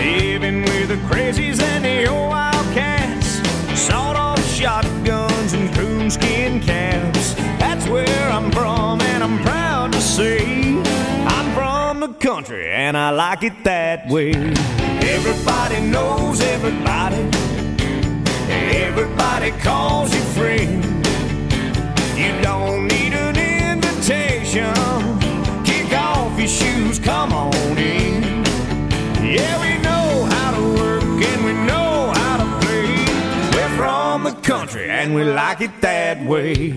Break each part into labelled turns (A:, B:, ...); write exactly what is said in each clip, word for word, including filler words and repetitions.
A: living with the crazies and the old wildcats, sawed-off shotguns and coonskin caps. That's where I'm from, and I'm proud to say I'm from the country, and I like it that way. Everybody knows everybody. Everybody calls you friend. You don't need an invitation. Kick off your shoes, come on in. Yeah, we know how to work and we know how to play. We're from the country and we like it that way.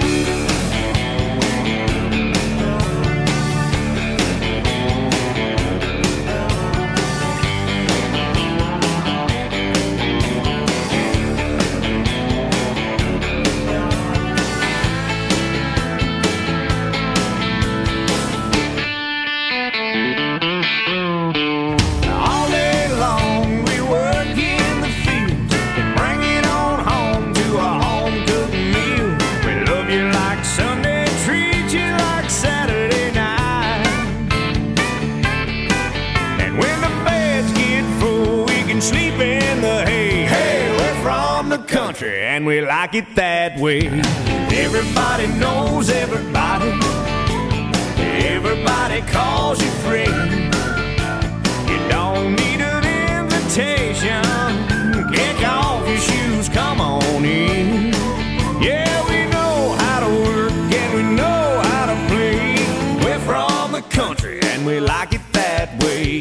A: And we like it that way. Everybody knows everybody. Everybody calls you friend. You don't need an invitation. Kick off your shoes, come on in. Yeah, we know how to work and we know how to play. We're from the country and we like it that way.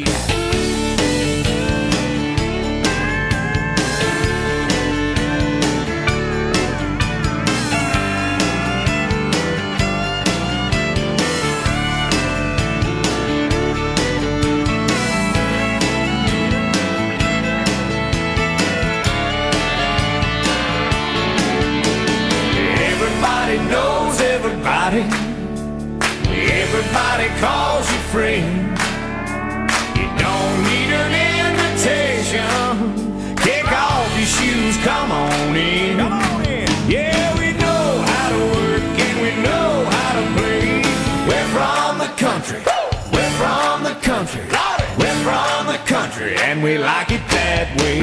A: Knows everybody. Everybody calls you friend. You don't need an invitation. Kick off your shoes, come on in. Come on in. Yeah, we know how to work and we know how to play. We're from the country. We're from the country. We're from the country and we like it that way.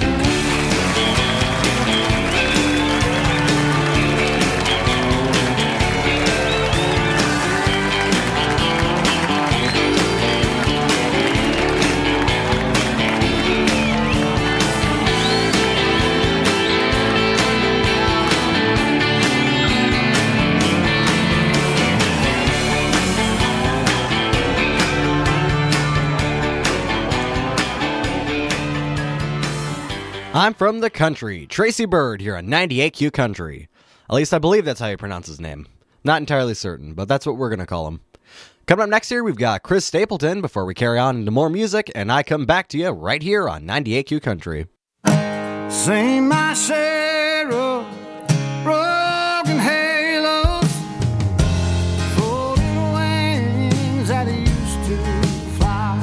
B: I'm from the country. Tracy Byrd here on ninety-eight Q Country. At least I believe that's how you pronounce his name. Not entirely certain, but that's what we're going to call him. Coming up next here, we've got Chris Stapleton before we carry on into more music, and I come back to you right here on ninety-eight Q Country.
A: Sing my share of broken halos, folded wings that used to fly.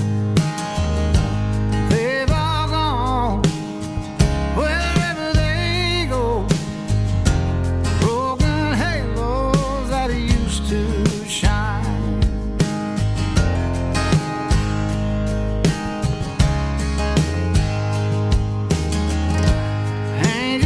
A: They've all gone wherever they go. Broken halos that used to shine. Ain't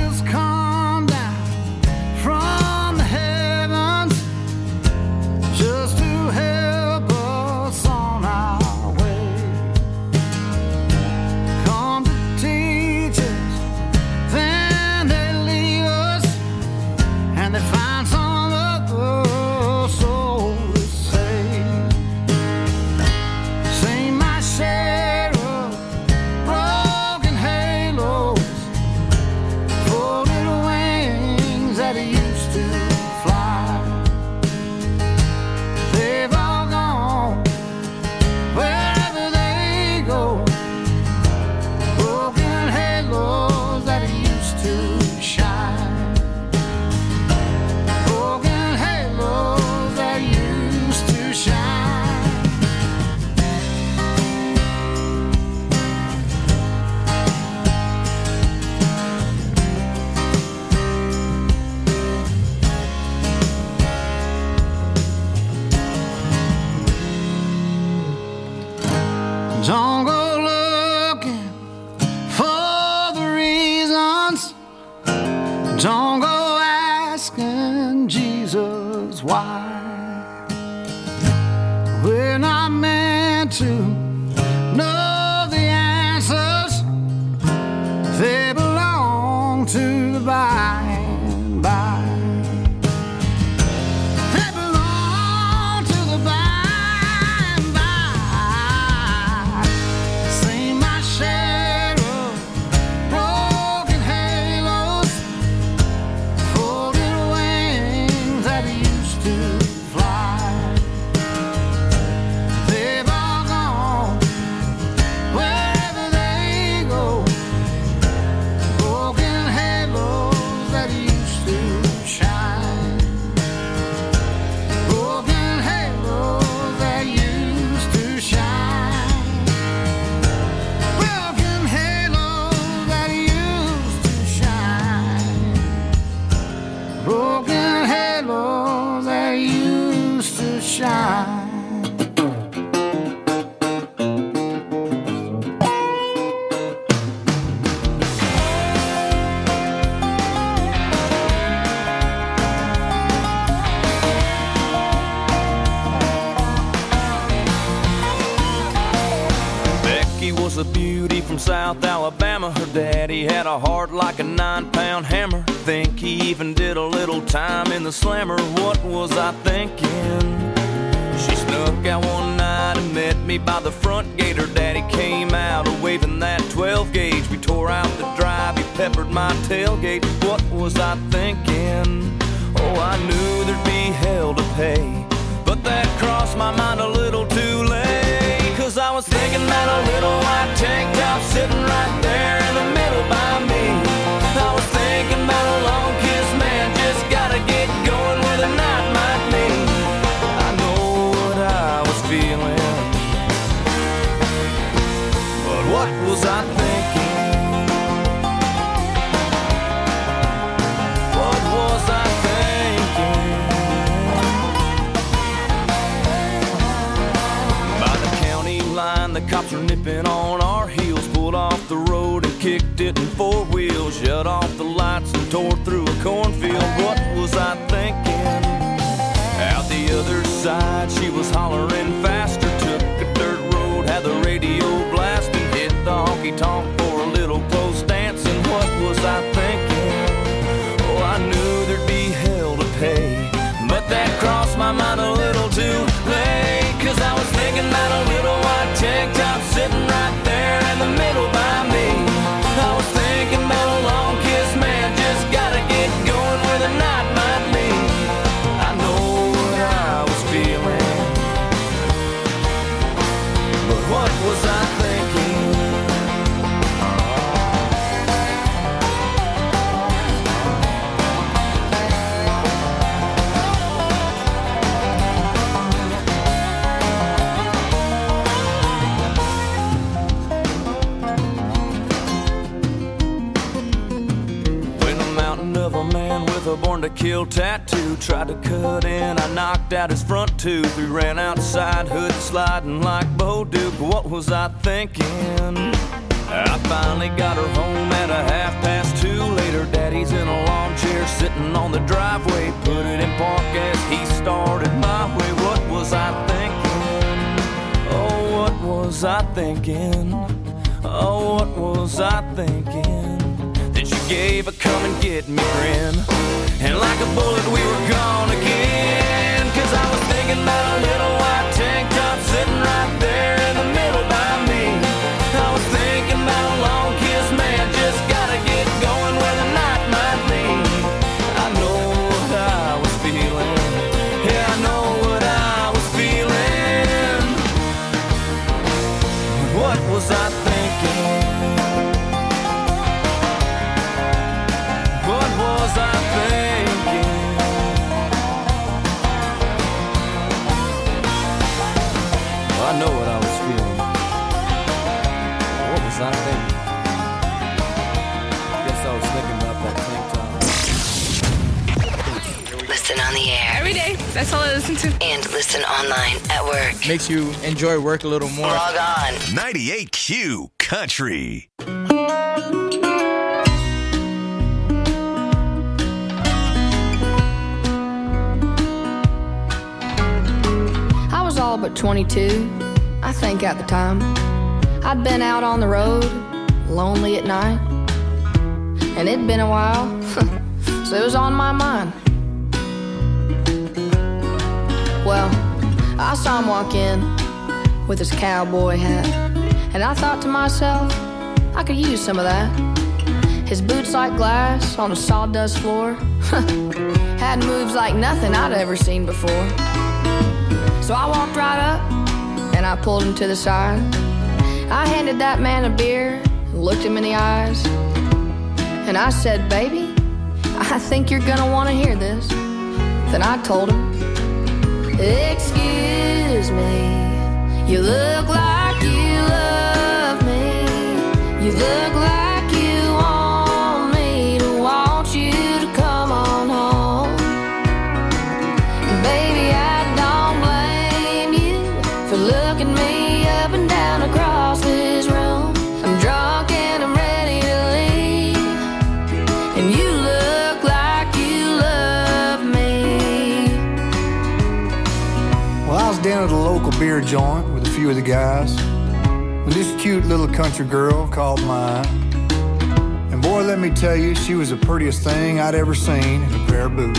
C: was a beauty from South Alabama. Her daddy had a heart like a nine-pound hammer. Think he even did a little time in the slammer. What was I thinking? She snuck out one night and met me by the front gate. Her daddy came out waving that twelve gauge. We tore out the drive, he peppered my tailgate. What was I thinking? Oh, I knew there'd be hell to pay, but that crossed my mind a little too late. Cause I was thinking about a little white tank top sitting right there in the middle by me. I was thinking about a long kiss, man, just gotta get going where the night might lead. I know what I was feeling, but what was I thinking? What was I thinking? By the county line, the cops were nipping on our heels. Pulled off the road and kicked it in four wheels. Shut off the lights and tore through a cornfield. What was I thinking? Out the other side, she was hollering faster. Took a dirt road, had the radio blasting. Hit the honky-tonk for a little close dancing. What was I thinking? Oh, I knew there'd be hell to pay, but that crossed my mind a little too late. Cause I was thinking about a little white tank top sitting right there in the middle by me. I was thinking about a long kiss, man, just gotta get going where the night might lead. I know what I was feeling, but what was I thinking? A born to kill tattoo tried to cut in, I knocked out his front tooth. We ran outside, hood sliding like Bo Duke. What was I thinking? I finally got her home at a half past two. Later, daddy's in a lawn chair sitting on the driveway. Put it in park as he started my way. What was I thinking? Oh, what was I thinking? Oh, what was I thinking? Then she gave a come and get me grin, and like a bullet we were gone again. Cause I was thinking about a little white tank top sitting right there in the middle by me. I was thinking about a long kiss, man, just gotta get going where the night might lead. I know what I was feeling, yeah, I know what I was feeling. What was I thinking? What was I thinking? Well, I know what I was feeling. What was I thinking? Guess I was thinking about that tank top.
D: Listen on the air.
E: Every day. That's all I listen to.
D: And listen online at work.
F: Makes you enjoy work a little more.
D: Log on.
A: ninety-eight Q Country.
G: I was all but twenty-two, I think at the time. I'd been out on the road, lonely at night, and it'd been a while, so it was on my mind. Well, I saw him walk in with his cowboy hat, and I thought to myself, I could use some of that. His boots like glass on a sawdust floor had moves like nothing I'd ever seen before. So I walked right up and I pulled him to the side. I handed that man a beer and looked him in the eyes, and I said, baby, I think you're gonna want to hear this. Then I told him, excuse me, you look like you love me. You look like you want me to want you to come on home. Baby, I don't blame you for looking me up and down across this room. I'm drunk and I'm ready to leave, and you look like you love me.
H: Well, I was down at a local beer joint with a few of the guys.
E: This cute little country girl called mine. And boy, let me tell you, she was the prettiest thing I'd ever seen in a pair of boots.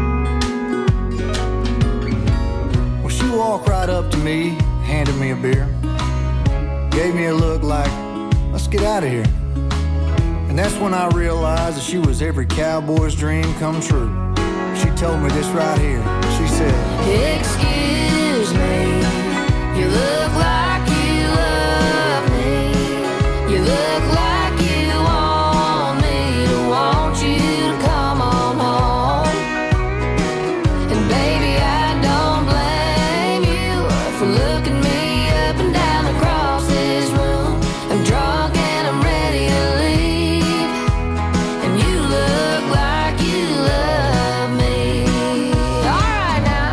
E: Well, she walked right up to me, handed me a beer, gave me a look like, let's get out of here. And that's when I realized that she was every cowboy's dream come true. She told me this right here. She said,
G: excuse me, you look like you love me. You look like you want me to want you to come on home. And baby, I don't blame you for looking me up and down across this room. I'm drunk and I'm ready to leave, and you look like you love me. All right now.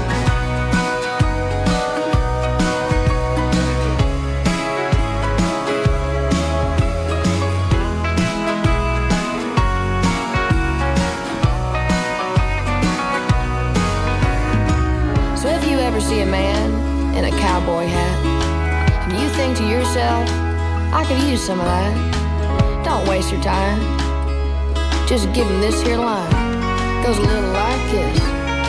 G: So if you ever see a man in a cowboy hat and you think to yourself, I could use some of that, don't waste your time. Just give him this here line. Goes a little like this.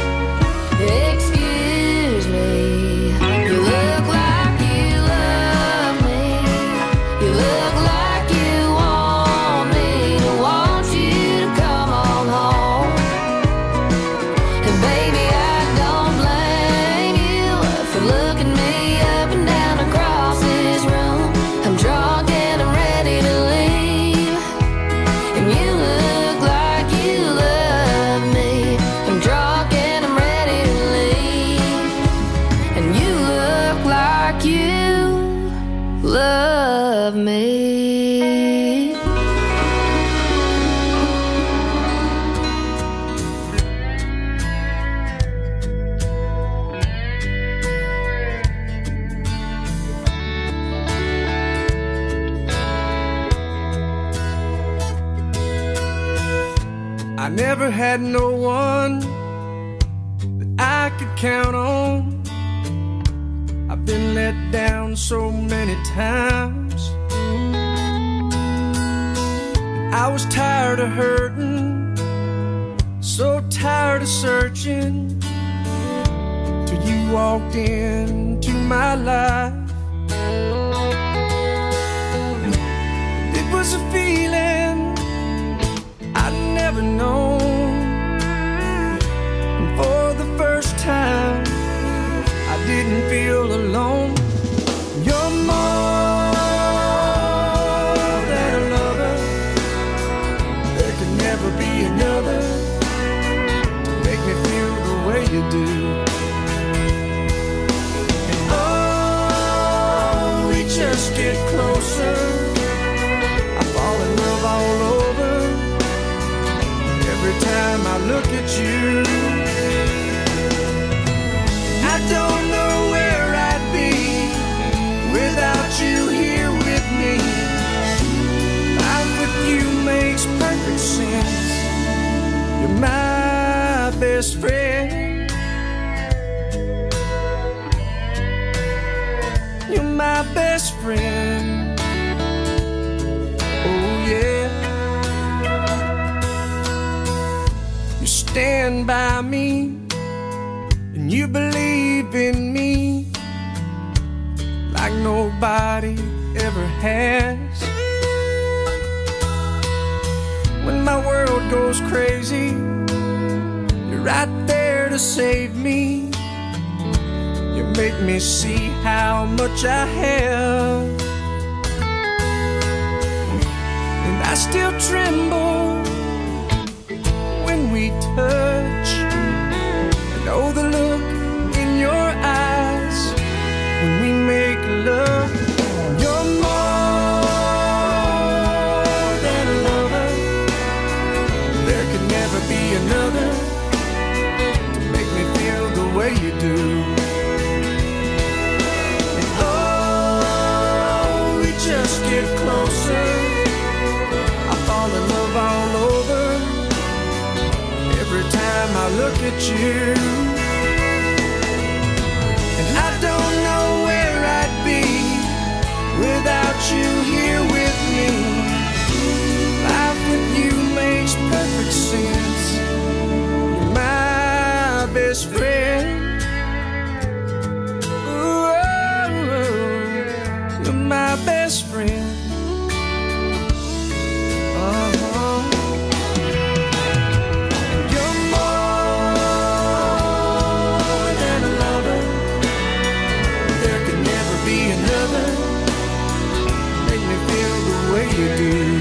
G: Excuse me, you look like you love me. You look like you want me to want you to come on home. And baby, I don't blame you for looking me up and down across this room. I'm drunk and I'm ready to leave, and you look like you love me. I'm drunk and I'm ready to leave, and you look like you love me.
A: I never had no one that I could count on. I've been let down so many times. I was tired of hurting, so tired of searching, till you walked into my life. It was a feeling I'd never known. And for the first time, I didn't feel alone. You're more than a lover. There could never be another to make me feel the way you do. And oh, we just get closer. I fall in love all over every time I look at you. I don't know where I'd be without you here with me. Life with you makes perfect sense. You're my best friend. You're my best friend. Oh yeah. You stand by me, and you believe in me like nobody ever has. When my world goes crazy, you're right there to save me. You make me see how much I have, and I still tremble when we touch. And oh, the look in your eyes when we make love. You're more than a lover. There could never be another to make me feel the way you do. And oh, we just get closer. I fall in love all over every time I look at you. And I don't know where I'd be
C: you do.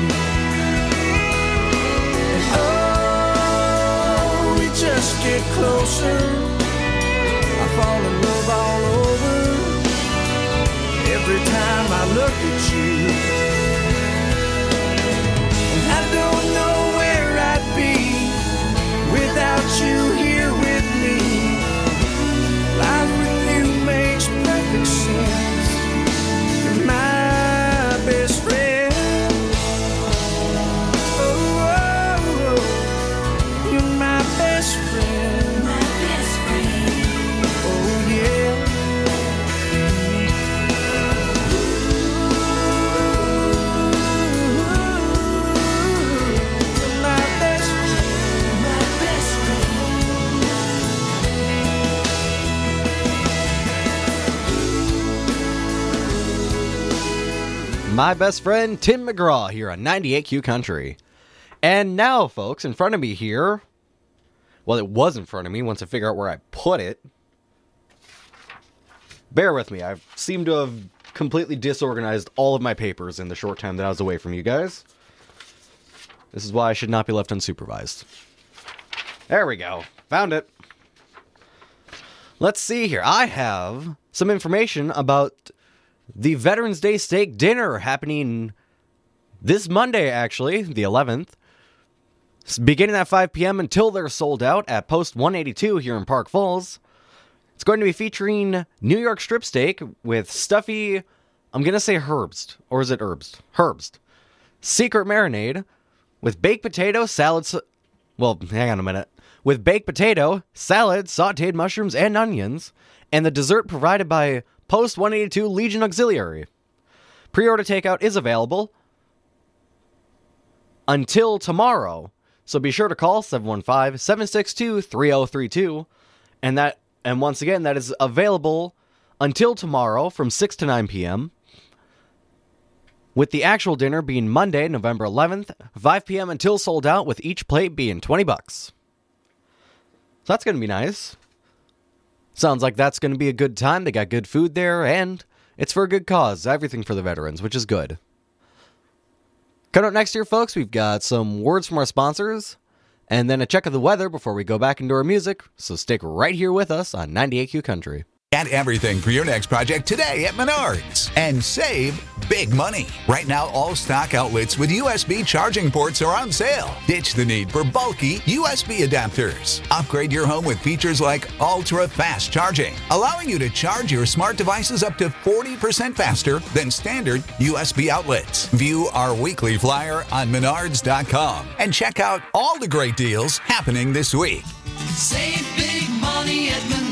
C: And oh, we just get closer. I fall in love all over every time I look at you. And I don't know where I'd be without you here with me. Life with you makes perfect sense. You're my best friend. Oh, oh, oh. You're my best friend. My best friend. Oh, yeah. You're my best friend. My best
B: My best friend, Tim McGraw, here on ninety-eight Q Country. And now, folks, in front of me here, well, it was in front of me once I figure out where I put it. Bear with me, I seem to have completely disorganized all of my papers in the short time that I was away from you guys. This is why I should not be left unsupervised. There we go. Found it. Let's see here. I have some information about the Veterans Day Steak Dinner happening this Monday, actually, the eleventh. It's beginning at five p.m. until they're sold out at Post one eighty-two here in Park Falls. It's going to be featuring New York strip steak with stuffy, I'm going to say herbs, or is it herbs? Herbs. Secret marinade with baked potato, salad, sa- well, hang on a minute. With baked potato, salad, sauteed mushrooms, and onions, and the dessert provided by Post one eighty-two Legion Auxiliary. Pre-order takeout is available until tomorrow, so be sure to call seven one five, seven six two, three zero three two, and that, and once again, that is available until tomorrow from six to nine p.m., with the actual dinner being Monday, November eleventh, five p.m. until sold out, with each plate being twenty bucks. So that's going to be nice. Sounds like that's going to be a good time. They got good food there, and it's for a good cause. Everything for the veterans, which is good. Coming up next year, folks, we've got some words from our sponsors, and then a check of the weather before we go back into our music. So stick right here with us on ninety-eight Q Country.
H: Get everything for your next project today at Menards and save big money. Right now, all stock outlets with U S B charging ports are on sale. Ditch the need for bulky U S B adapters. Upgrade your home with features like ultra-fast charging, allowing you to charge your smart devices up to forty percent faster than standard U S B outlets. View our weekly flyer on menards dot com and check out all the great deals happening this week.
I: Save big money at Menards.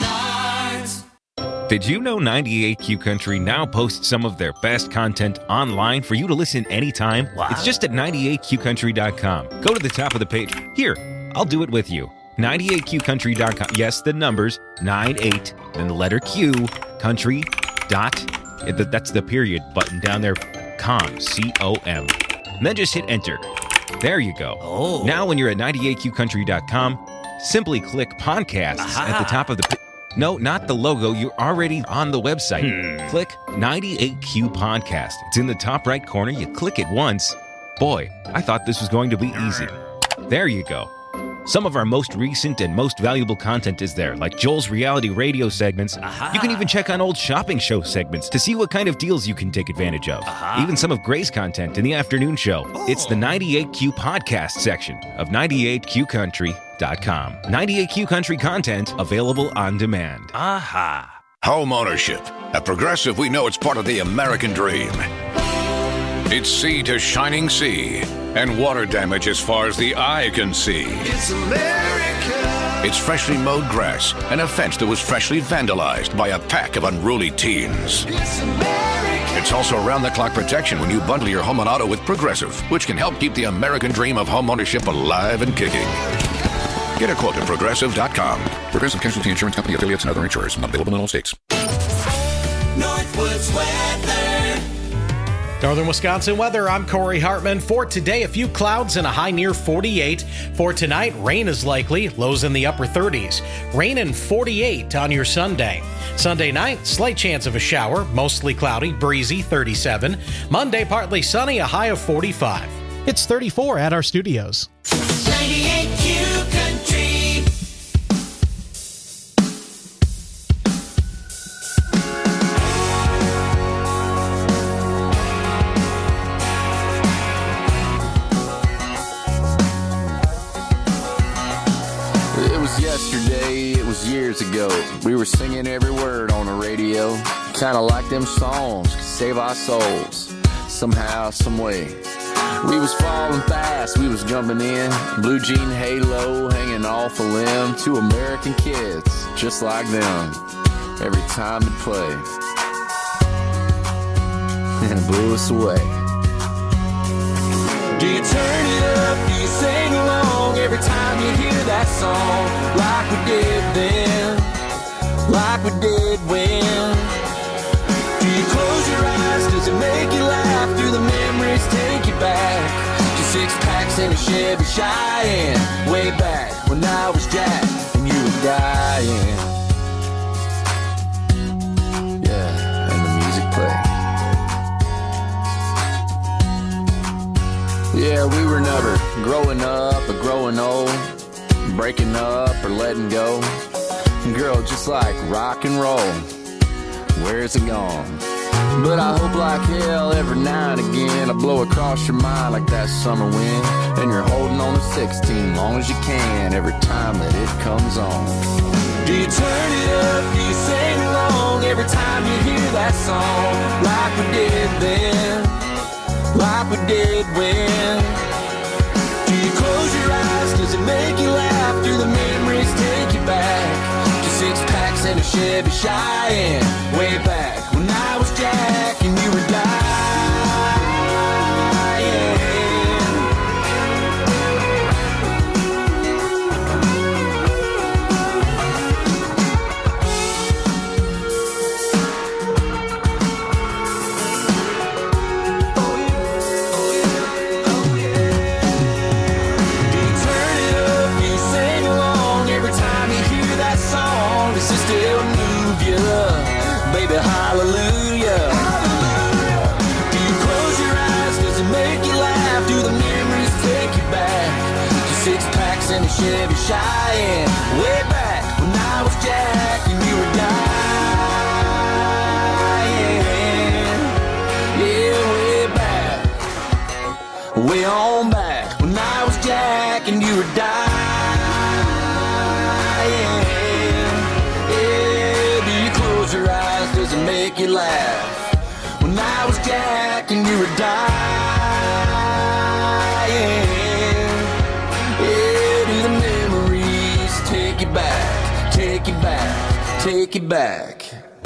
J: Did you know ninety-eight Q Country now posts some of their best content online for you to listen anytime? Wow. It's just at ninety-eight q country dot com. Go to the top of the page. Here, I'll do it with you. ninety-eight q country dot com. Yes, the numbers, ninety-eight, then the letter Q, country, dot, that's the period button down there, com, C O M. And then just hit enter. There you go.
I: Oh.
J: Now when you're at ninety-eight q country dot com, simply click podcasts Aha. at the top of the page. No, not the logo. You're already on the website. Hmm. Click ninety-eight Q Podcast. It's in the top right corner. You click it once. Boy, I thought this was going to be easy. There you go. Some of our most recent and most valuable content is there, like Joel's reality radio segments. Aha. You can even check on old shopping show segments to see what kind of deals you can take advantage of. Aha. Even some of Gray's content in the afternoon show. Oh. It's the ninety-eight Q Podcast section of ninety-eight q country dot com. ninety-eight Q Country content available on demand.
I: Aha.
K: Home ownership. At Progressive, we know it's part of the American dream. It's sea to shining sea, and water damage as far as the eye can see.
I: It's America.
K: It's freshly mowed grass and a fence that was freshly vandalized by a pack of unruly teens.
I: It's America.
K: It's also round-the-clock protection when you bundle your home and auto with Progressive, which can help keep the American dream of home ownership alive and kicking. Get a quote at progressive dot com.
L: Progressive Casualty Insurance Company, affiliates, and other insurers. Not available in all states.
I: Northwoods weather.
M: Northern Wisconsin weather, I'm Corey Hartman. For today, a few clouds and a high near forty-eight. For tonight, rain is likely, lows in the upper thirties. Rain and forty-eight on your Sunday. Sunday night, slight chance of a shower, mostly cloudy, breezy, thirty-seven. Monday, partly sunny, a high of forty-five.
N: It's thirty-four at our studios.
I: ninety-eight Q Country.
O: Yesterday, it was years ago. We were singing every word on the radio. Kinda like them songs could save our souls somehow, some way. We was falling fast, we was jumping in. Blue jean halo hanging off a limb. Two American kids, just like them. Every time it played, and it blew us away.
C: Do you turn it up? Do you sing along every time you hear that song? Like we did then, like we did when. Do you close your eyes? Does it make you laugh? Do the memories take you back to six packs in a Chevy Cheyenne? Way back when I was Jack and you were dying. Yeah, and the music played.
O: Yeah, we were never growing up or growing old, breaking up or letting go. Girl, just like rock and roll, where's it gone? But I hope like hell every now and again I blow across your mind like that summer wind, and you're holding on to sixteen long as you can every time that it comes on.
C: Do you turn it up? Do you sing along every time you hear that song? Like we did then, like we did when. Do you close your eyes? Does it make you laugh? Do the memories take you back to six packs and a Chevy Cheyenne? Way back when I was Jack and you were dying. Baby, hallelujah. Hallelujah. Do you close your eyes? Does it make you laugh? Do the memories take you back to six packs and a Chevy Cheyenne? Way back when I was Jack and you were dying. Yeah, way back, way on back when I was Jack and you were dying. Your eyes, does it make you laugh? When I was Jack and you were dying. Yeah, do the memories take you back, take you back, take you back.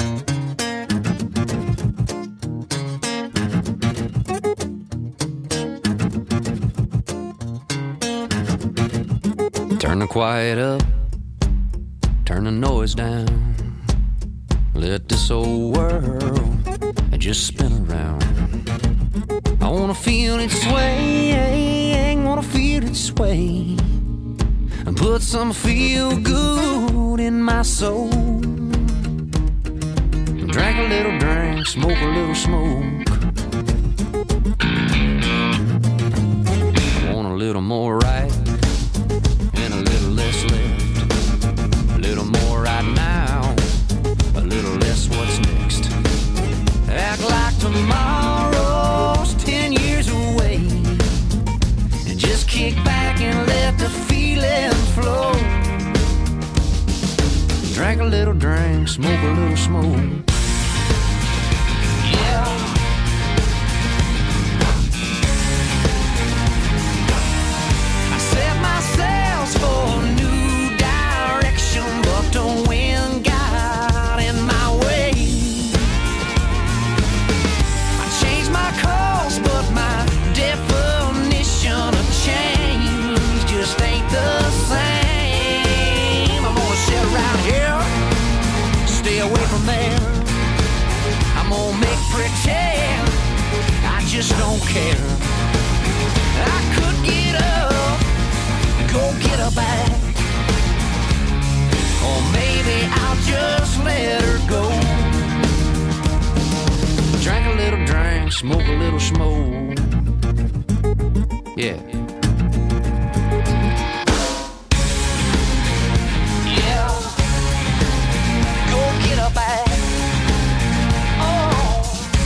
P: Turn the quiet up, turn the noise down. Let this old world just spin around. I wanna feel it sway, wanna feel it sway, and put some feel good in my soul. Drink a little drink, smoke a little smoke. I want a little more right and a little less left. A little more right now, a little less what's next. Act like tomorrow's ten years away, and just kick back and let the feeling flow. Drink a little drink, smoke a little smoke. Yeah. I set my sails for a new direction, but the wind got in my way. I changed my course, but my definition of change just ain't the same. I'm gonna sit around here, stay away from there. care. I could get up, go get her back, or maybe I'll just let her go. Drink a little drink, smoke a little smoke. Yeah. Yeah. Go get her back. Oh.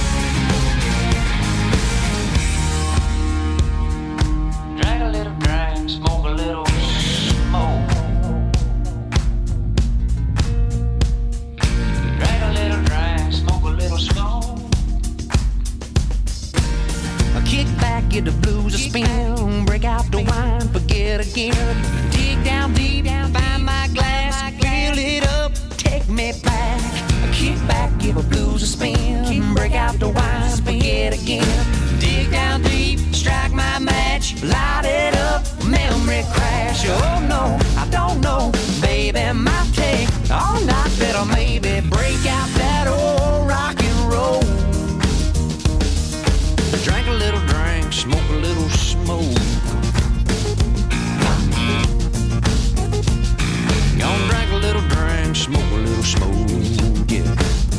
P: Drink a little drink, smoke a little smoke. Drink a little drink, smoke a little smoke. Kick back, get the blues a spin, break out the wine, forget again. Dig down deep, find my glass, fill it up, take me back. Kick back, give a blues a spin, break out the wine, forget again. Dig down deep, strike my match, light it up, memory crash. Oh no, I don't know, baby, might take all night, better maybe break out that old rock and roll. Drink a little drink, smoke a little smoke. Gonna drink a little drink, smoke a little smoke, yeah.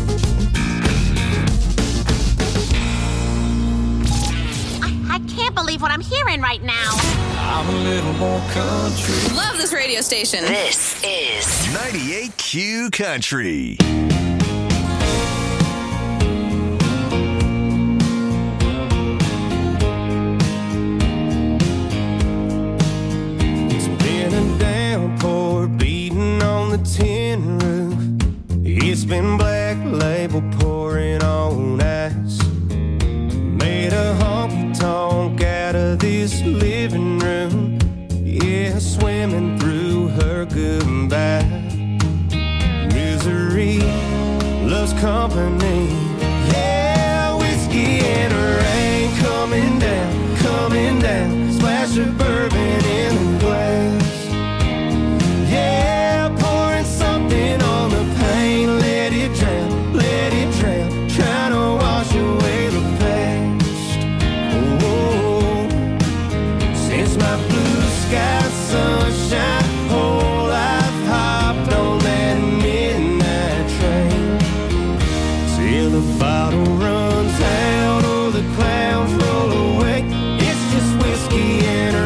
Q: I, I can't believe what I'm hearing right now.
A: I'm a little more country.
R: Love this radio station.
D: This is
S: ninety-eight Q Country.
A: Tin roof, it's been black label pouring on ice. Made a honky tonk out of this living room, yeah, swimming through her goodbye. Misery loves company, yeah, whiskey and rain coming down, coming down, splash of bourbon in the glass. Yeah, something on the pain, let it drown, let it drown, trying to wash away the past. Oh, since my blue sky sunshine, whole life hopped on that midnight train, till the bottle runs out or the clouds roll away. It's just whiskey and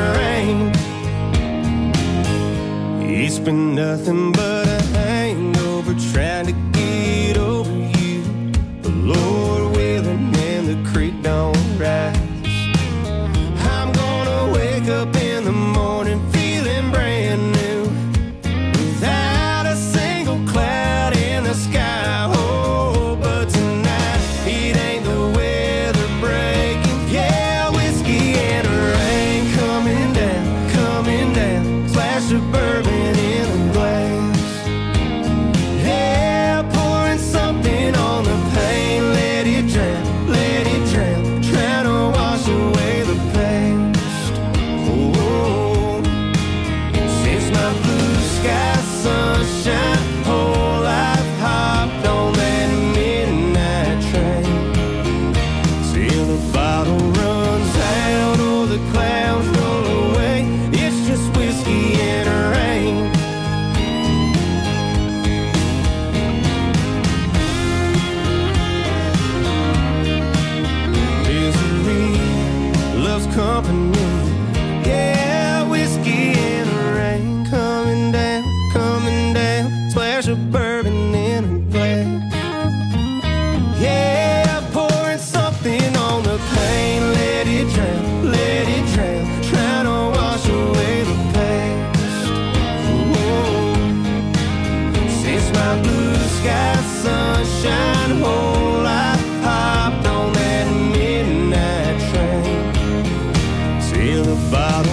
A: rain. It's been nothing but trying to get over you, the Lord willing and the creek don't rise. I'm gonna wake up in the morning feeling brand new, without a single cloud in the sky. Oh, but tonight it ain't the weather breaking. Yeah, whiskey and rain coming down, coming down, splash of bourbon in the glass.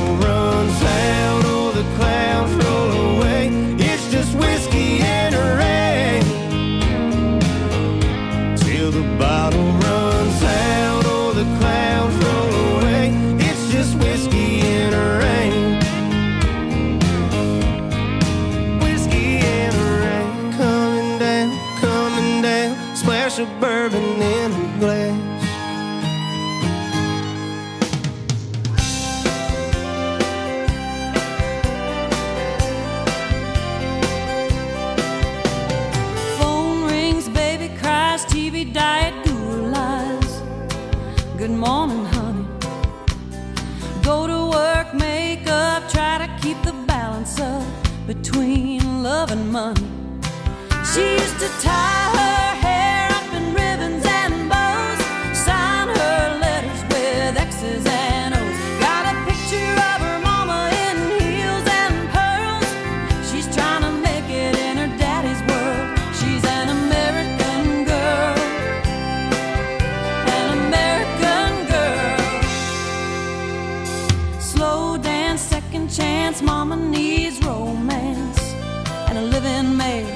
A: Whiskey and rain.
R: go to work, make up, try to keep the balance up between love and money. She used to tie her hair up in ribbons and bows, sign her letters with X's and O's. Got a picture of her mama in heels and pearls. She's trying to make it in her daddy's world. She's an American girl, an American girl. Slow dance, second chance, mama needs romance and a living maid.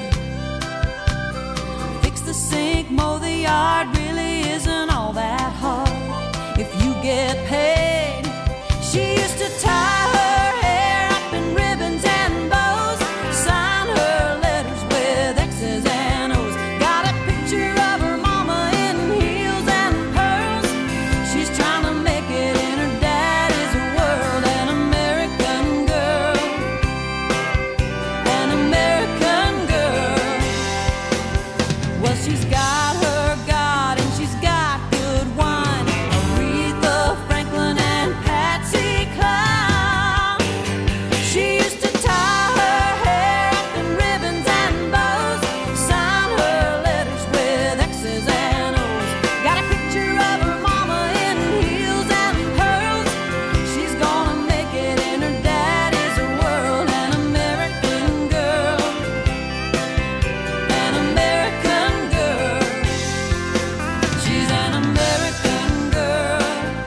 R: Fix the sink, mow the yard, really isn't all that hard if you get paid. She used to tie her hair up in ribbons and bows, sign her letters with X's and O's. Got a picture of her mama in heels and pearls. She's trying to make it in her daddy's world. An American girl, an American girl. Well, she's got her God and she's got good wine. Aretha Franklin and Patsy Cline. She used to tie her hair up in ribbons and bows, sign her letters with X's and O's. Got a picture of her mama in heels and pearls. She's gonna make it in her daddy's world. An American girl, an American girl. She's an American girl.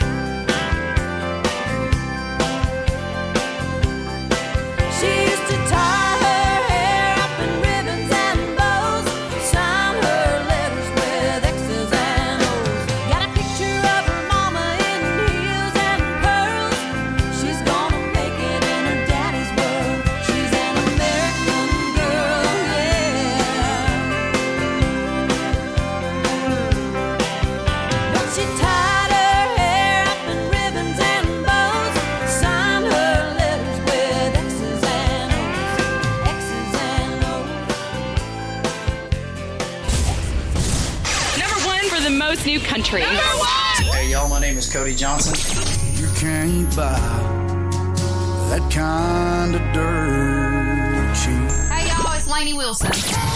R: She used to tie her hair up in ribbons and bows, sign her letters with X's and O's. Got a picture of her mama in heels and pearls. She's gonna make it in her daddy's world. She's an American girl, yeah. But she tied her hair up in ribbons and bows, signed her letters with X's and O's, X's and O's.
T: Number one for the most new country.
U: Hey y'all, my name is Cody Johnson.
E: You can't buy that kind of dirt cheap.
T: Hey y'all, it's Lainey Wilson.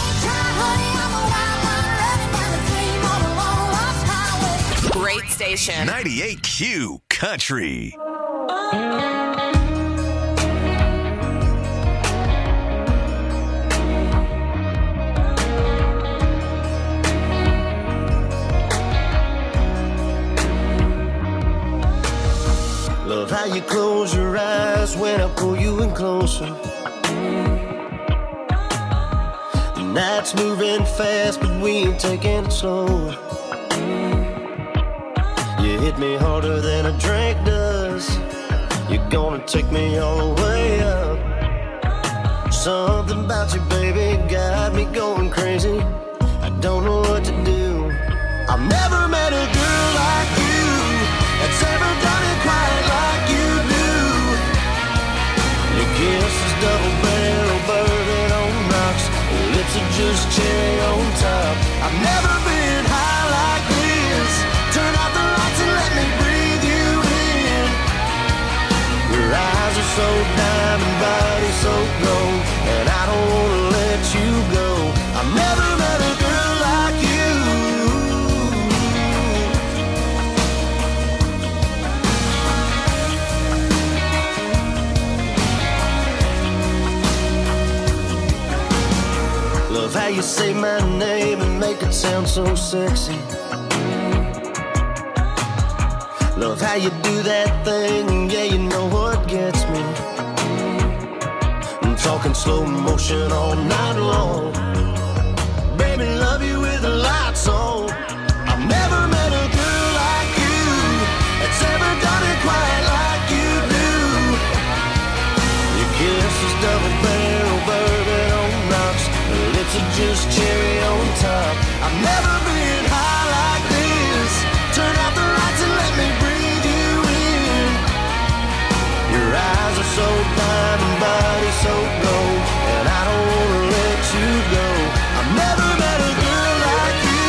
T: Great station.
S: ninety-eight Q Country.
V: Love how you close your eyes when I pull you in closer. The night's moving fast, but we ain't taking it slower. You hit me harder than a drink does. You're gonna take me all the way up. Something about you, baby, got me going crazy. I don't know what to do. I've never met a girl like you that's ever done it quite like you do. Your kiss is double barrel bourbon on rocks. Your lips are just cherry on top. I've never been high like this. Turn out the lights and let me breathe you in. Your eyes are so diamond, body so gold, and I don't wanna let you go. I've never met a girl like you. Love how you say my name and make it sound so sexy. Love how you do that thing, yeah, you know what gets me. I'm talking slow motion all night long. Baby, love you with the lights on. I've never met a girl like you that's ever done it quite like you do. Your kiss is double barrel bourbon on rocks. Your lips are just cherry on top. I've never been high like this. Turn out the lights and let me breathe you in. Your eyes are so diamond, body so gold, and I don't wanna let you go. I've never met a girl like you.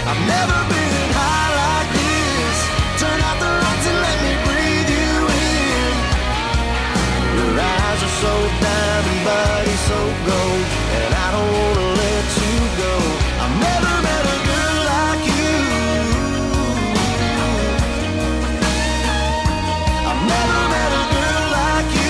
V: I've never been high like this. Turn out the lights and let me breathe you in. Your eyes are so diamond, body so gold, and I don't wanna let you go. I've never met a girl like you. I've never met a girl like you.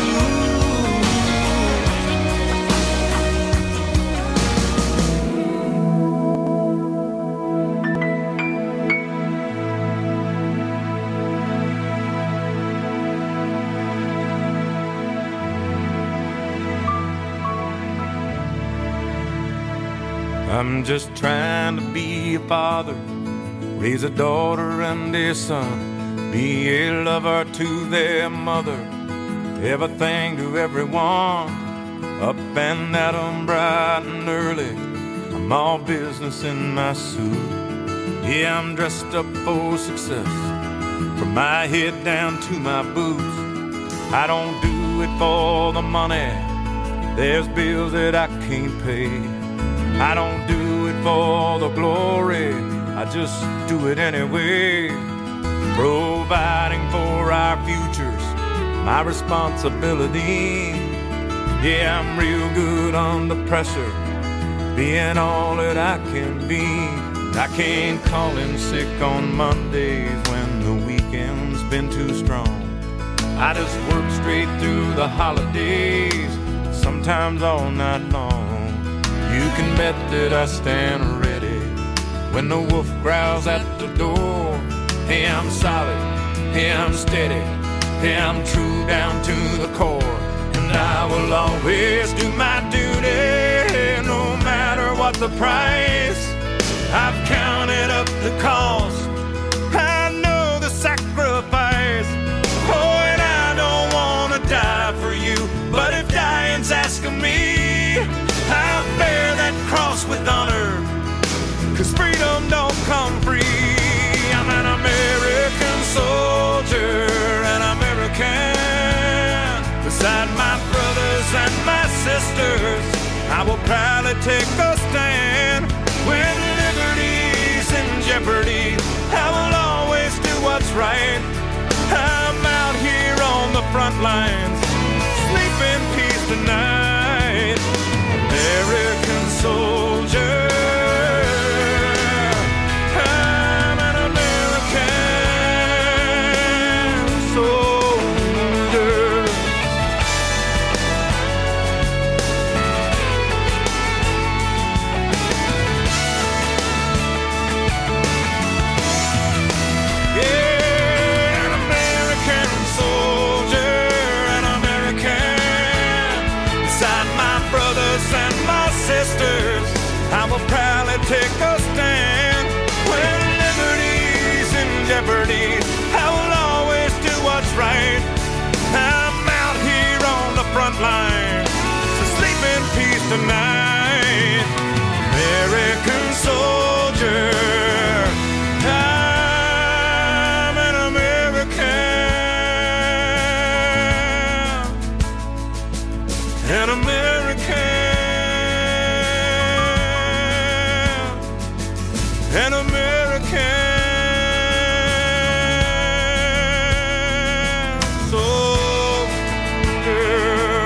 A: I'm just trying to be a father, raise a daughter and a son, be a lover to their mother, everything to everyone, up and at 'em bright and early. I'm all business in my suit. Yeah, I'm dressed up for success, from my head down to my boots. I don't do it for the money, there's bills that I can't pay. I don't do it for the glory, I just do it anyway. Providing for our futures, my responsibility. Yeah, I'm real good under pressure, being all that I can be. I can't call in sick on Mondays when the weekend's been too strong. I just work straight through the holidays, sometimes all night long. You can bet that I stand ready when the wolf growls at the door. Hey, I'm solid, hey, I'm steady, hey, I'm true down to the core. And I will always do my duty, no matter what the price. I've counted up the cost, I know the sacrifice. Oh, and I don't want to die for you, but if dying's asking me, I'll bear that cross with honor, 'cause freedom don't come free. I'm an American soldier, an American. Beside my brothers and my sisters, I will proudly take a stand. When liberty's in jeopardy, I will always do what's right. I'm out here on the front lines, sleep in peace tonight. American soldier, I'm an American soldier. Yeah, an American soldier, an American. Beside my brothers and my sisters, I will proudly take a stand. When liberty's in jeopardy, I will always do what's right. I'm out here on the front line, so sleep in peace tonight. American soldier, I'm an American, an American. An American soldier.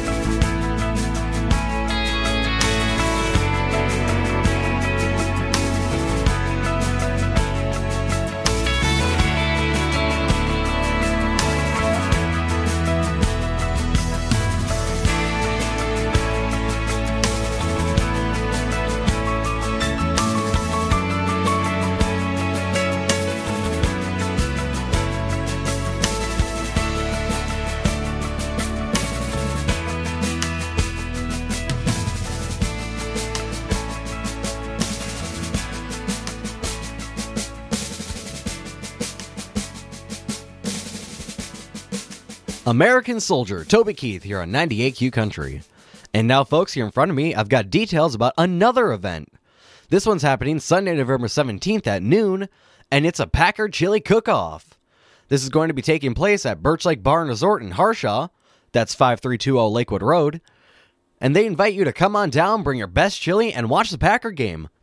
B: American Soldier, Toby Keith here on ninety-eight Q Country. And now, folks, here in front of me, I've got details about another event. This one's happening Sunday, November seventeenth at noon, and it's a Packer Chili Cook-Off. This is going to be taking place at Birch Lake Bar and Resort in Harshaw. That's five three two zero Lakewood Road. And they invite you to come on down, bring your best chili, and watch the Packer game.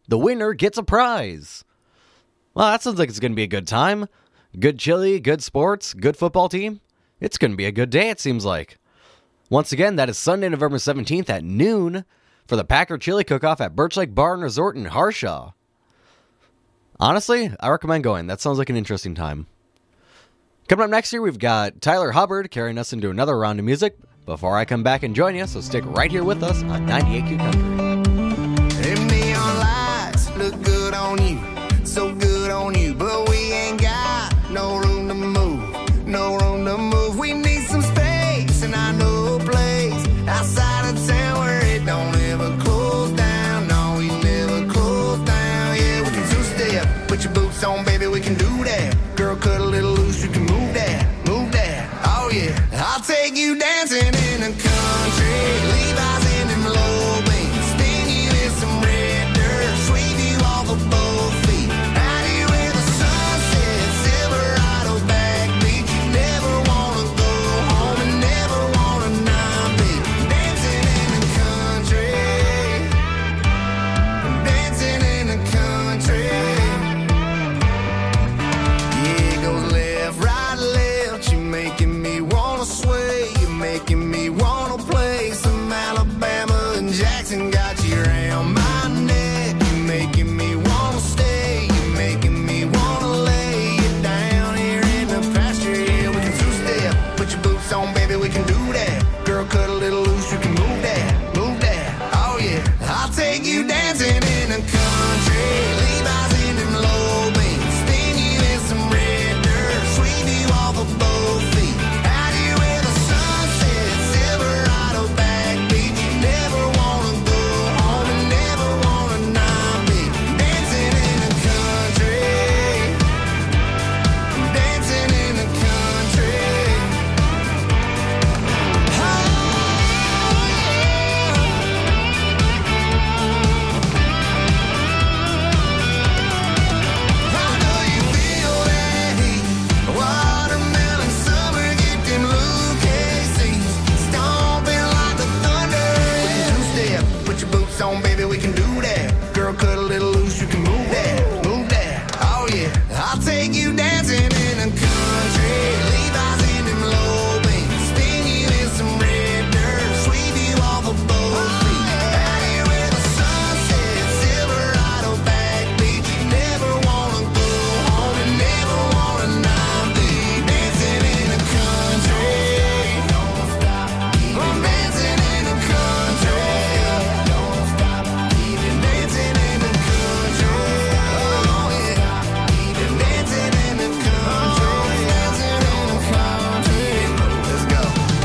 B: The winner gets a prize. Well, that sounds like it's going to be a good time. Good chili, good sports, good football team. It's going to be a good day, it seems like. Once again, that is Sunday, November seventeenth at noon for the Packer Chili Cook-Off at Birch Lake Bar and Resort in Harshaw. Honestly, I recommend going. That sounds like an interesting time. Coming up next year, we've got Tyler Hubbard carrying us into another round of music before I come back and join you, so stick right here with us on ninety-eight Q Country.
V: Them neon lights look good on you, so good on you, but we ain't got no room to move, no room to move. We need some space, and I know a place outside of town where it don't ever close down. No, we never close down. Yeah, we can two-step, put your boots on, baby, we can do that. Girl, cut a little loose, you can move that, move that. Oh yeah, I'll take you dancing in the country, Levi's in them low beams, spin you in some red dirt, sweep you off of both feet. Out here where the sun sets, Silverado backbeat. You never wanna go home and never wanna not be dancing in the country, dancing in the country. Yeah, it goes left, right, left. You're making me wanna sway. You're making me wanna play some Alabama and Jackson. Got you around my neck. You're making me wanna stay. You're making me wanna lay you down here in the pasture. Yeah, we can two-step. Put your boots on, baby, we can do that. Girl, cut a little loose, you can move that, move that. Oh yeah, I'll take you dancing in the country. Levi's in them low beams, spin you in some red dirt, sweep you off of both feet. Out here where the sun sets, Silverado backbeat. You never wanna go home and never wanna not be dancing in the country, dancing in the country. I know you feel that heat. Watermelon summer, get them Lucasies, stomping like the thunder. We can two-step, put your boots on, baby, we can do that. Girl, cut a little loose, you can move that, move that. Oh yeah, I'll take you dancing in the country. Levi's in them low beams, spin you in some red dirt, sweep you off of both feet. Out here where the sun sets, Silverado backbeat. You never wanna go home and never wanna not be dancing in the country. Don't stop, I'm dancing in the country. Don't stop, even dancing in the country. Oh yeah, even dancing in the country, dancing in the country. Let's go.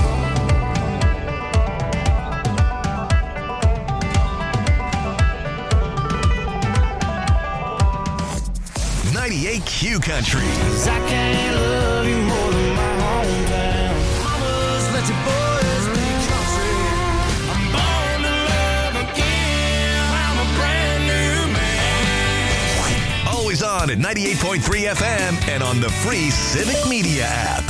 S: ninety-eight Q Country.
V: Cause I can't love you more than my hometown. Mamas, let your boys be country. I'm born to love again. I'm a brand new man.
S: Always on at ninety-eight point three F M and on the free Civic Media app.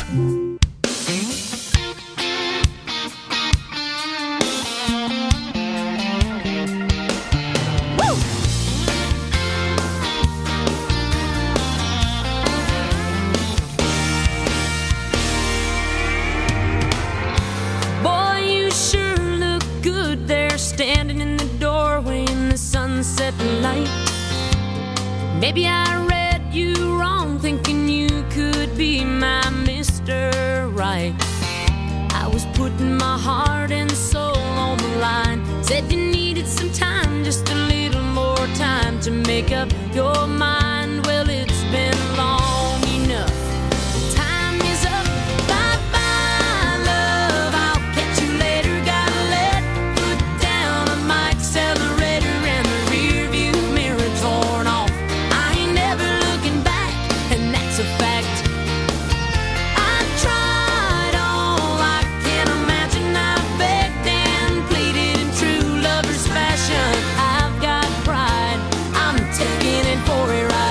R: Boy, you sure look good there, standing in the doorway in the sunset light. Maybe I read you wrong, thinking you could be my Mister Right. I was putting my heart and soul on the line. Said you needed some time, just a little more time to make up your mind. Well, it's been long enough. Time is up. Bye-bye, love. I'll catch you later. Gotta let foot down on my accelerator and the rear view mirror torn off. I ain't never looking back, and that's a fact. I tried all I can imagine. I begged and pleaded in true lover's fashion. I've got pride. I'm taking it for a ride.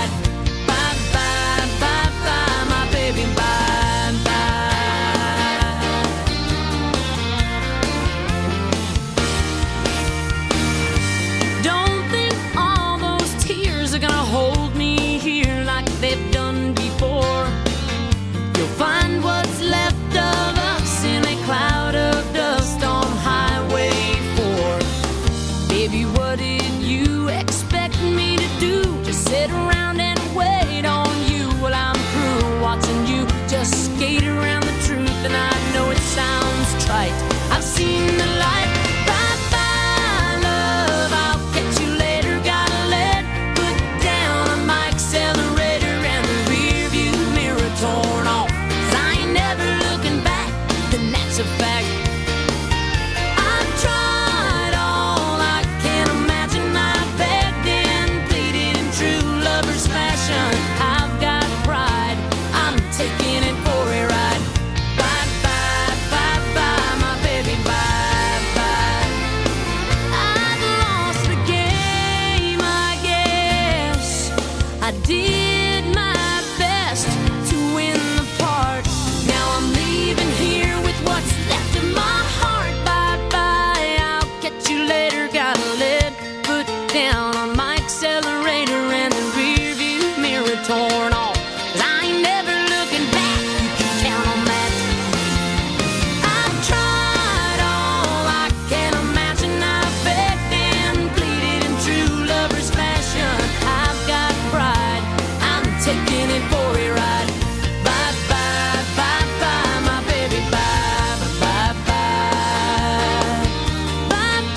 R: around the truth, and I know it sounds trite. I've seen the light. Bye bye, love. I'll catch you later. Gotta let put down on my accelerator and the rear view mirror torn off. 'Cause I ain't never looking back, then that's a fact. I've tried all I can imagine. I begged and pleaded in true lover's fashion. I've got pride. I'm taking it for a ride. Bye bye, bye bye, my baby, bye bye. I've lost the game, I guess. I did my best to win the part. Now I'm leaving here with what's left of my heart. Bye bye, I'll catch you later. Gotta let foot down on my accelerator and the rear view mirror torn off. 'Cause I ain't never looking back, you can count on that. I've tried all I can imagine. I've begged and pleaded in true lover's fashion. I've got pride, I'm taking it for a ride. Bye bye, bye bye, my baby, bye bye, bye bye. Bye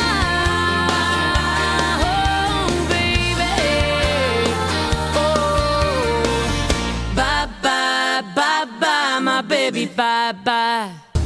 R: bye, oh baby, oh. Bye bye, bye bye, my baby, bye bye.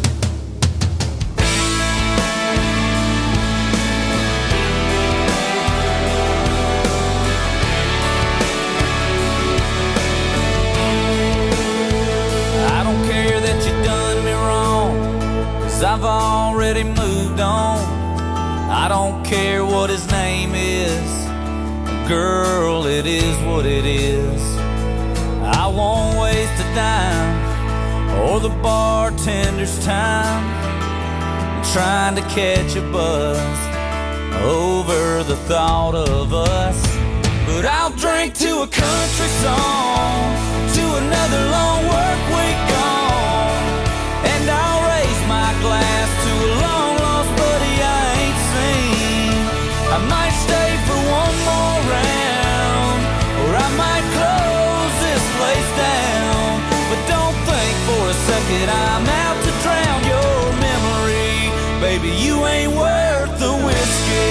C: I don't care that you done me wrong, 'cause I've already moved on. I don't care what his name is, girl, it is what it is. I won't waste a dime or the bartender's time trying to catch a buzz over the thought of us. But I'll drink to a country song, to another long work week gone, and I'll raise my glass to a long lost buddy I ain't seen. I might stay for one more round, or I might close this place down. But don't think for a second I'm out to drown your memory. Baby, you ain't worth the whiskey.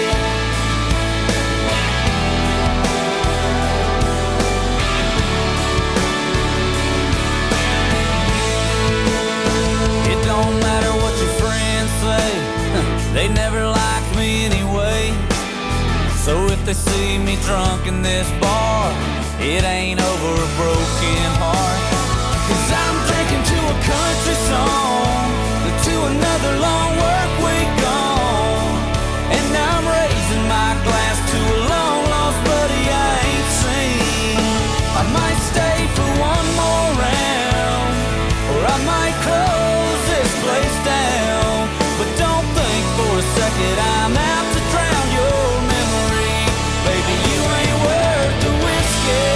C: It don't matter what your friends say, they never liked me anyway. So if they see me drunk in this bar, it ain't over a broken heart. 'Cause I'm drinking to a country song, to another long work week gone, and I'm raising my glass to a long lost buddy I ain't seen. I might stay for one more round, or I might close this place down. But don't think for a second I'm out to drown your memory. Baby, you ain't worth the whiskey.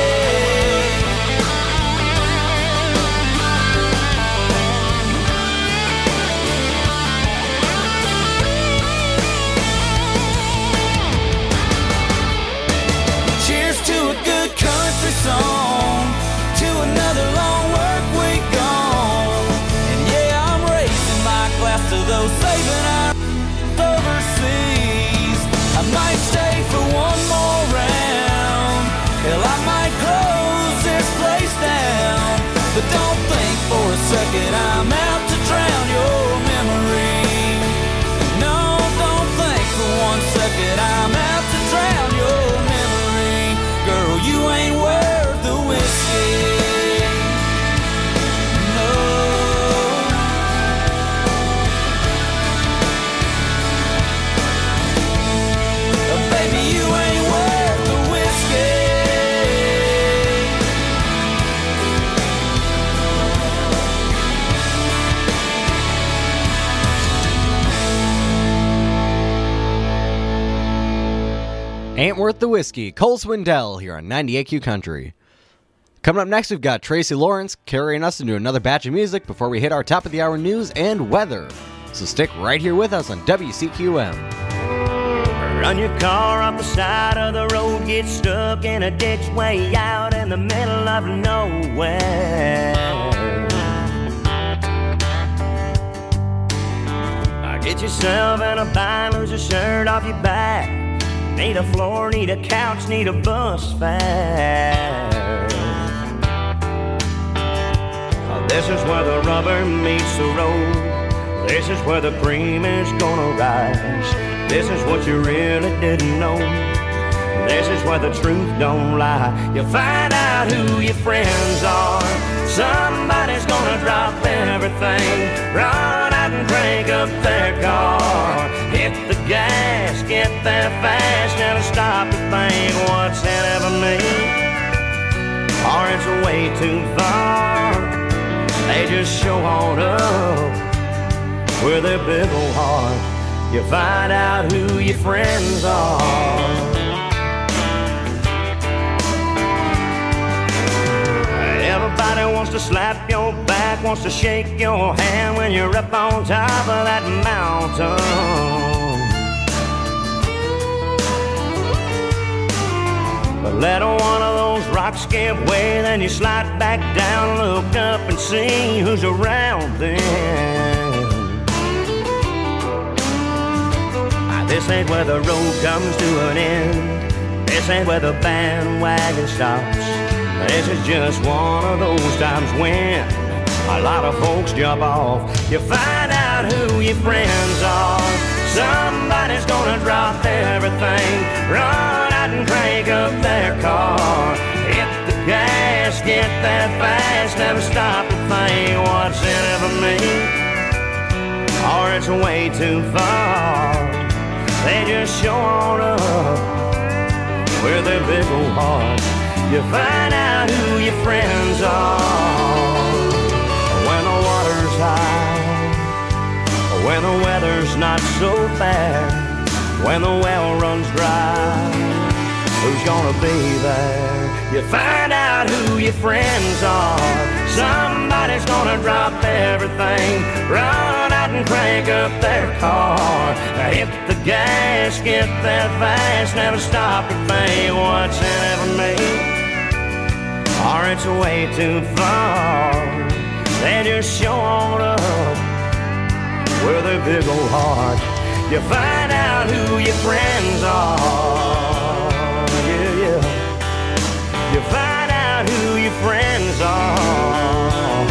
C: Cheers to a good country song, to another long work week gone. And yeah, I'm raising my glass to those saving our overseas. I might stay for one more round, hell, I might close this place down. But don't think for a second I'm out to drown your memory. No, don't think for one second I'm out to drown your memory. Girl, you ain't worth the whiskey. No. Baby, you ain't worth the whiskey.
B: Ain't Worth the Whiskey, Cole Swindell here on ninety-eight Q Country. Coming up next, we've got Tracy Lawrence carrying us into another batch of music before we hit our top of the hour news and weather. So stick right here with us on W C Q M.
F: Run your car off the side of the road, get stuck in a ditch way out in the middle of nowhere. yourself in a bind, lose your shirt off your back. Need a floor, need a couch, need a bus fare. This is where the rubber meets the road. This is where the cream is gonna rise. This is what you really didn't know. This is where the truth don't lie. You find out who your friends are. Somebody's gonna drop everything, run out and crank up their car. Hit the gas, get there fast, never stop to think what's in it for me, or it's way too far. They just show on up with their big old heart. You find out who your friends are. Everybody wants to slap your back, wants to shake your hand when you're up on top of that mountain. But let one of those rocks give way, then you slide back down, look up and see who's around then. This ain't where the road comes to an end. This ain't where the bandwagon stops. This is just one of those times when a lot of folks jump off. You find out who your friends are. Somebody's gonna drop everything, run out and crank up their car. Hit the gas, get there fast, never stop to think what's in it for me, or it's way too far. They just show on up with their big old heart. You find out who your friends are when the water's high, when the weather's not so bad, when the well runs dry. Who's gonna be there? You find out who your friends are. Somebody's gonna drop everything, run out and crank up their car. Hit the gas, get there fast, never stop to think what's in it for me, or it's way too far. They just show on up with their big old heart. You find out who your friends are. Yeah, yeah. You find out who your friends are.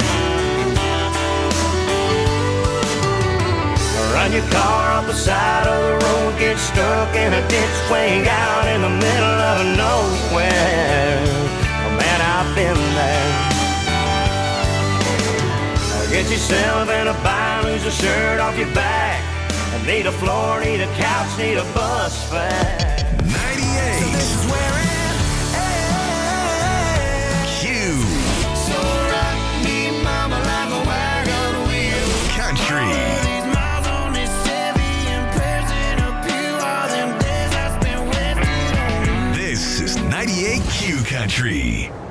F: Run your car off the side of the road, get stuck in a ditch way out in the middle of nowhere. Man, I've been there. Get yourself in a bind, lose a shirt off your back. Need a floor, need a couch, need a bus fare.
S: ninety-eight. So this is where it Q.
A: So rock me, mama, like a wagon wheel.
S: Country.
A: These miles on this Chevy and prayers in a pew. All them days I spent wasted on you.
S: This is ninety-eight Q Country.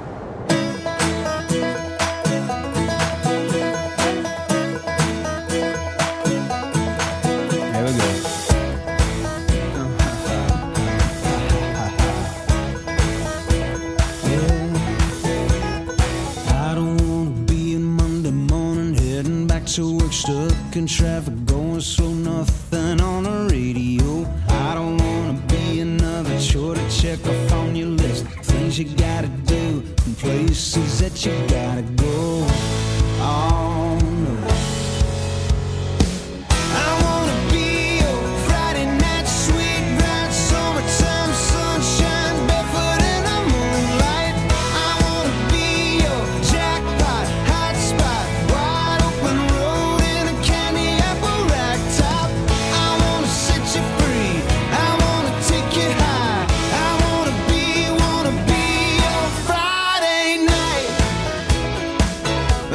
G: To work stuck in traffic, going slow, nothing on the radio. I don't wanna be another chore to check off on your list. Things you gotta do and places that you gotta go. Oh no, I wanna be your Friday night sweet, bright summertime sunshine, barefoot in the moonlight. I wanna be your jackpot, hot spot, wide open road in a candy apple rack top. I wanna set you free, I wanna take you high. I wanna be, wanna be your Friday night.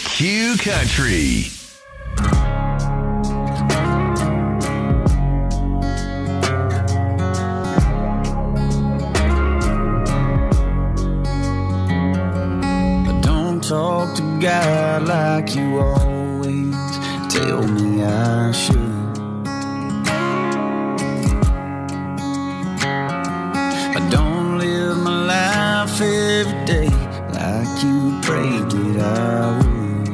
S: Q Country.
H: Don't talk to God like you always tell me I should. I don't live my life every day like you prayed that I would.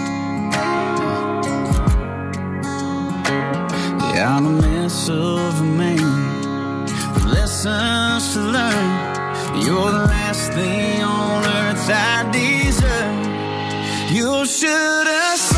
H: Yeah, I'm a mess of a man with lessons to learn. You're the last thing on earth I deserve. You should have